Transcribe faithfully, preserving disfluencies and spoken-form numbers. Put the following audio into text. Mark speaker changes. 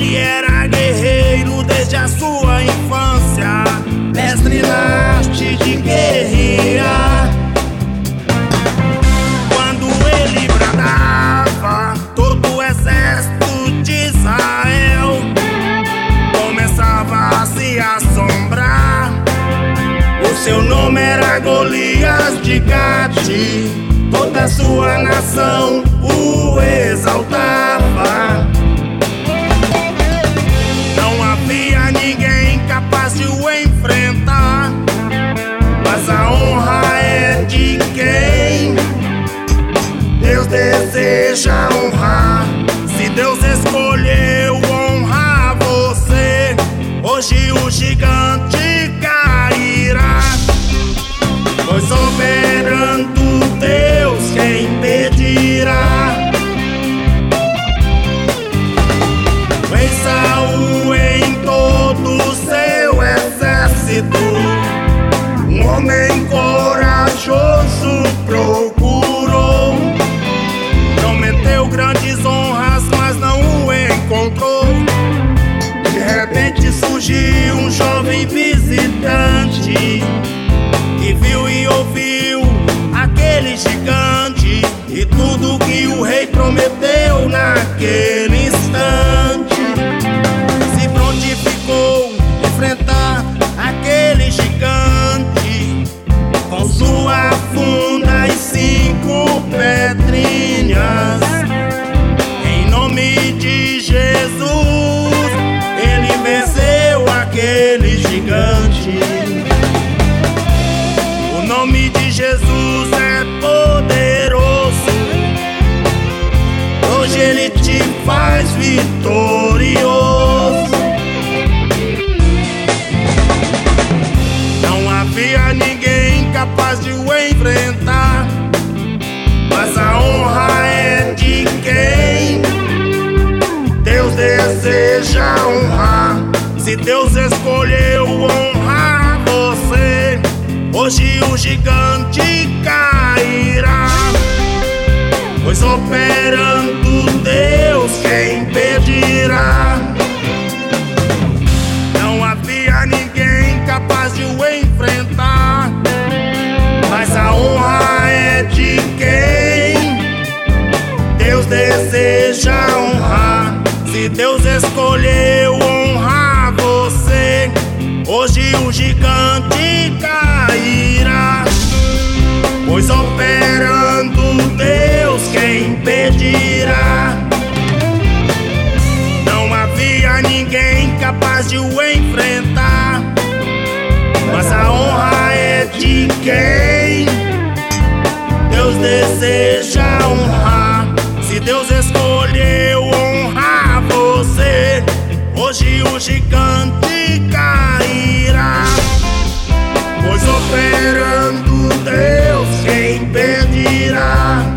Speaker 1: Ele era guerreiro desde a sua infância, mestre na arte de guerrear. Quando ele bradava, todo o exército de Israel começava a se assombrar. O seu nome era Golias de Gate, toda a sua nação o exaltava. Não havia ninguém capaz de o enfrentar, mas a honra é de quem Deus deseja honrar. Se Deus escolheu honrar você, hoje o gigante cairá. Pois soberano Deus quem impedirá. Vem Saul em todo o seu exército, um homem corajoso procurou. Prometeu grandes honras, mas não o encontrou. De repente surgiu um jovem visitante que viu e ouviu aquele gigante e tudo que o rei prometeu naquele instante. Se prontificou a enfrentar aquele gigante com sua funda e cinco pedrinhas. Em nome de Jesus, ele venceu aquele gigante. O nome de Jesus é poderoso, hoje ele te faz vitorioso. Não havia ninguém capaz de o enfrentar, mas a honra é de quem Deus deseja honrar. Se Deus escolheu honrar você, hoje o gigante cairá. Pois operando Deus quem impedirá. Não havia ninguém capaz de o enfrentar, mas a honra é de quem Deus deseja honrar. Se Deus escolheu honrar você, hoje o gigante cairá. Pois operando Deus quem impedirá. Não havia ninguém capaz de o enfrentar, mas a honra é de quem Deus deseja honrar. Se Deus escolheu honrar você, hoje o gigante cairá. Pois operando Deus quem impedirá.